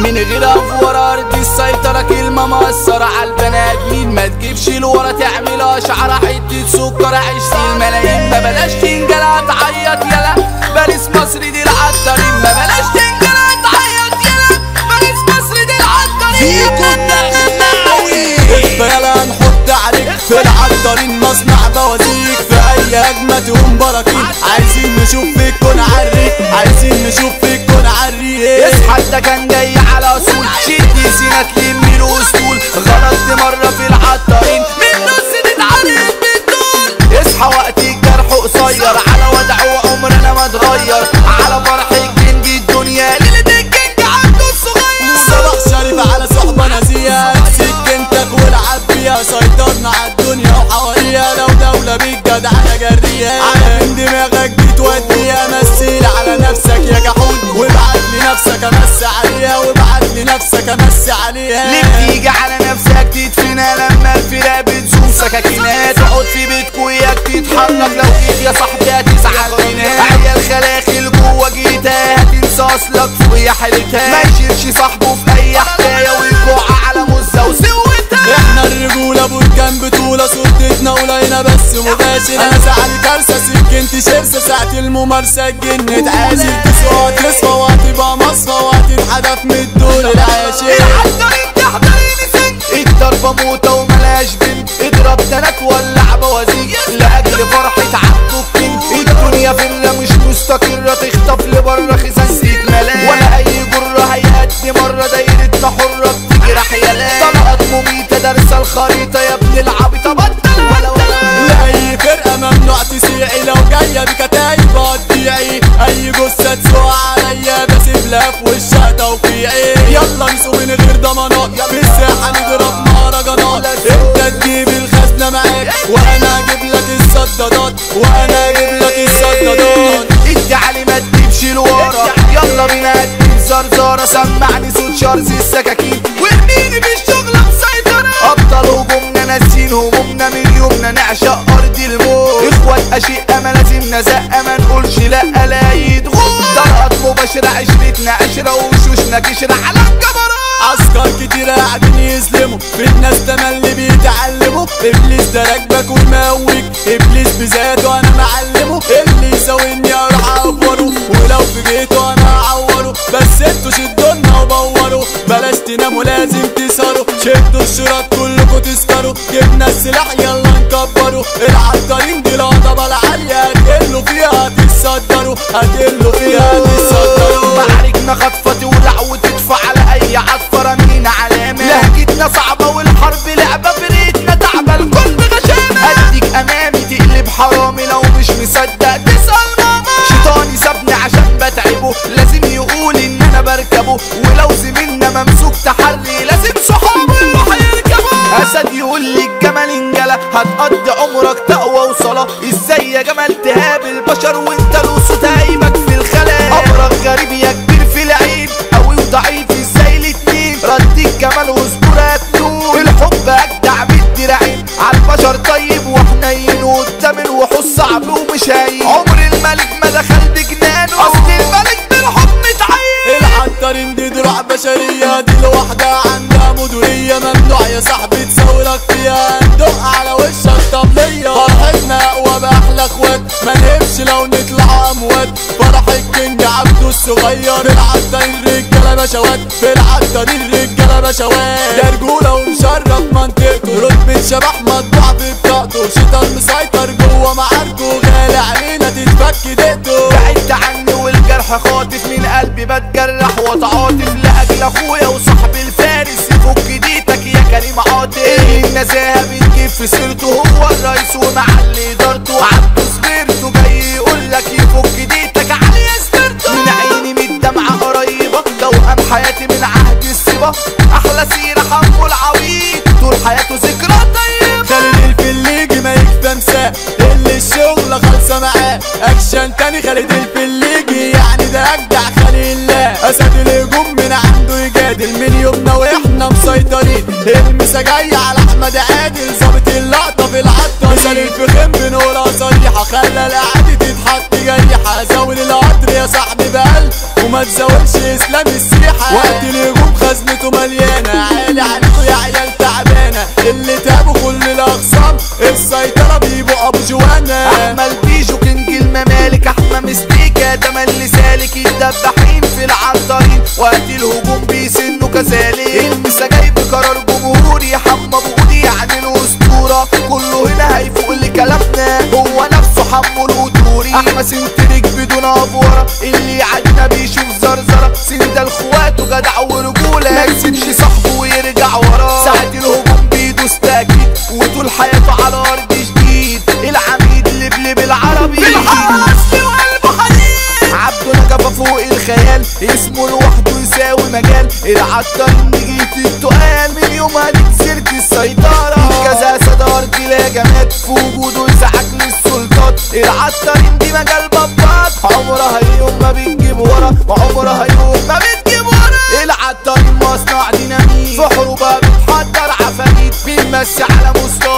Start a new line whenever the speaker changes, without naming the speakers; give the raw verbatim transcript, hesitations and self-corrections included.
من غير افوار ارض السيطرة كلمة مأثرة على البني ادمين، ما تجيبش لورا تعملها شعرة حتة سكر عشت الملايين. ما بلاش تنجلها تعيط يلا باريس مصر دي العطارين، ما بلاش تنجلها تعيط يلا باريس مصر دي العطارين.
فيكو النقاوي يلا هنحط عليك في العطارين مصنع بوازيك، في اي هجمة تقوم براكين. عايزين نشوف فيك كون عري، عايزين نشوف فيك كون عري.
اصحى ده كان جاي على اصول شدي سينات لمي الاسطول، غلطت مرة في العطارين من نص تتعرف بالطول. اصحى وقت الجرح قصير على وضع وعمرنا ما اتغير، على فرح الجنج الدنيا ليلة الجنج عنده الصغير.
صباح شريف على صحبة نازية سكنتك والعب بيها، سيطرنا عالدنيا وحواليها لو دولة بالجدع انا جريها. على من دماغك دي توديها، مثل على نفسك يا جحود وابعت لنفسك امس عليها، وابعت لنفسك امس عليها.
ليه بتيجي على نفسك تدفنها لما الفرقة بتزوم سكاكينات؟ تقعد في بيتك وياك تتحرك لو جيت يا صاحبي هتزعل فينا. عيال خلاخل جوا جيتها هتنسى اصلك فوقيا حيلتها، ما يشيلش صاحبه في اي حكاية ويقع على مزة وسوتها.
احنا الرجولة بركان بطولة صورتنا قلينا بس مباشر. انا زعل كارثة سكنت شرسة ساعة الممارسة اتجنت، عايزين تسوى تصفى وهتبقى مصفى وهتتحدف من الدور العاشر.
العطارين تحضريني سن الضربة موتة وملاش بنت، اضرب تنات ولع بوازيك لأجل فرحة عبده الكينج. الدنيا فيلا مش مستقرة تخطف لبره خزانتك ملاك، ولا أي جرة هيأدي مرة دايرتنا حرة بتجرح يالاك. طلقات مميتة دارسة الخريطة يا ابن العبيطة بطل ولا ولا.
لأي فرقة ممنوع تسيعي، لو جاية بكتايب هتضيعي. أي جثة تسوق عليا بسيب لها في وشها توقيعي. يلا نسوق من غير ضمانات في الساحة نضرب مهرجانات. انت تجيب الخزنة معاك وانا اجيب لك الصدادات، وانا اجيب لك الصدادات.
ادي علي ما تجيبش لورا، يلا بينا ادي زرزارة. سمعني صوت شرز السكاكين وارميني في الشغلة مسيطرة. ابطال هجومنا ناسين همومنا من يومنا نعشق ارض الموت. اخوات اشقة ما لازم نزقة ما نقولش لا لا يدغول. طلقات مباشرة عشرتنا عشرة وشوشنا كشرة على الجبرات.
عسكر كتير قاعدين يسلموا في الناس تملي بيتعلموا. ابليس ده راكبك ويموك، ابليس بذاته انا معلمه. اللي يساويني اروح اقفره، ولو في جيته انا اعوره. بس انتوا شدونا وبوروا، بلاش تناموا لازم تسهروا. شدوا الشراط كلكوا تسكروا، جبنا السلاح يلا نكبروا. العطارين دي الهضبة العالية هتقلوا فيها هتتصدروا، هتقلوا فيها هتتصدروا.
معاركنا خطفة تولع وتدفع على اي عطفة رمينا علامة. لهجتنا صعبة والحرب لعبة فريقنا تعبة الكل غشامة. اديك امامي تقلب حرامي لو مش مصدق تسأل ماما. شيطاني سابني عشان بتعبه لازم يقول ان انا بركبه، ولو زميلنا ممسوك تحري لازم صحابه يروح يركبه. اسد يقول لي الجمل انجلى هتقضي عمرك تقوى وصلاة. ازاي يا جمل تهابل بشر وانت لوسو تايبك في الخلاء؟ امرك غريب يا كبير في العيب قوي وضعيف ازاي الاتنين. رديك جمال واسطورة تنون، الحب اجدع بالدراعين عالبشر طيب وحنين، وقدام الوحوش صعب ومش هين. عمر الملك ما دخل بجنانه، اصل الملك بالحب متعين.
العطارين دي دروع بشرية، دي الواحدة عندها مدورية. ممنوع يا صاحبي تسولك فيها، ندق على وشك طبلية. فرحتنا اقوى باحلى اخوات، ما نهبش لو نطلع اموات. فرح الكينج عبده الصغير، العطارين رجالة بشوات. في العطارين رجالة بشوات، ده رجولة ومشرف منطقته. رتبة شبح مطبوع ببطاقته، شيطان مسيطر جوه معاركه. غالي علينا تتفك دقته.
بعدت عني والجرح خاطف من قلبي بتجرح واتعاطف لاجل اخويا وصاحبي الفارس. يفك ديتك يا كريم عاطف، اللي النزاهة بتجيب في سيرته هو الرئيس ومعلي ادارته. عبده سبيرته جاي يقولك يفك ديتك علي سبيرته. من عيني من الدمعة قريبة توأم حياتي من عهد السبا. احلى سيرة حمو العويد طول حياته ذكرى طيبة.
خالد الفليجي ما يكفى مساء، اللي الشغلة خالصة معاه. اكشن تاني خالد الفليجي يعني ده اجدع خليل الله. اسد الهجوم من عنده يجادل من يومنا واحنا مسيطرين. المسا جاية على احمد عادل ظابط اللقطة في العطارين. مثال الفخم بنقولها صريحة، خلى القعدة تتحط جريحة. زاول القدر يا صاحبي بقلب وما تزاولش اسلام السيحة. وقت الهجوم انتوا مليانة عالي عليكوا يا عيال تعبانة اللي تابوا كل الاخصام السيطرة بيبقوا ابو جوانا.
احمد بيجو كينج الممالك احمى مستيكا تملي سالك الدباحين في العنطرين وقت الهجوم بيسنوا كذلك المسا جاي بقرار جمهوري حمى بودي يعني الاسطورة كله هنا هيفوق لكلامنا هو نفسه حمو القطوري احمى سنتريك بدون افوره اللي يعدينا بيشوف زرزره سند الاخوات وجدع ورجوله ما يسيبش صاحبه ويرجع وراه ساعة الهجوم بيدوس تاكيد وطول حياته على ارض جديد العميد لبلب العربي في الحارة اصلي وقلبه حديد عبده نجفة فوق الخيال اسمه لوحده يساوي مجال العطار نجيت التقال من يومها دي سيرة السيطرة كذا صدار دي لهجمات في وجوده يزعج للسلطات العطارين دي مجال بابات عمرها يوم ما بتجيب ورا وعمرها يوم ما بتجيب ورا العطارين مصنع ديناميت في حروبها بتحضر عفاريت بيمسي على مستوى